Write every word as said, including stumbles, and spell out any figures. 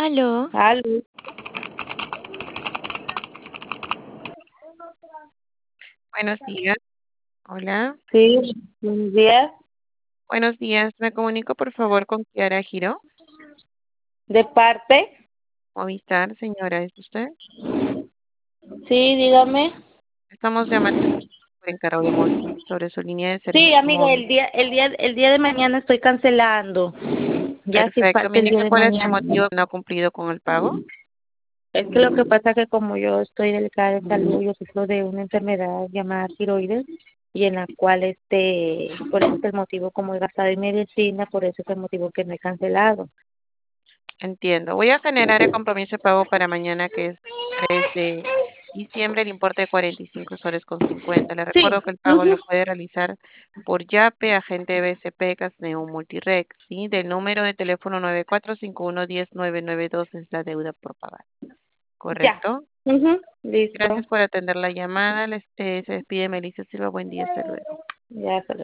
Aló, Aló. buenos días. Hola, Sí, buenos días. buenos días. Me comunico por favor con Kiara Giro. ¿De parte? Movistar, señora, ¿es usted? Sí, dígame. Estamos llamando por encargo de Movistar sobre su línea de Sí, servicio amiga, móvil. el día, el día, el día de mañana estoy cancelando. Ya sin Perfecto. Me falta el día indica de cuál es el mañana. motivo que no ha cumplido con el pago. Es que lo que pasa es que como yo estoy delicada de salud, yo sufro de una enfermedad llamada tiroides y en la cual este, por eso es el motivo como he gastado en medicina, por eso es el motivo que no he cancelado. Entiendo. Voy a generar el compromiso de pago para mañana, que es tres de diciembre, el importe de cuarenta y cinco soles con cincuenta. Le Sí, recuerdo que el pago ujú, lo puede realizar por Yape, agente B C P, Casneo Multirec, ¿sí? Del número de teléfono nueve cuatro cinco uno uno cero nueve nueve dos es la deuda por pagar. ya, ¿Correcto? ujú, listo. Gracias por atender la llamada. Les- eh, se despide Melissa Silva. Buen día. Hasta luego. Ya,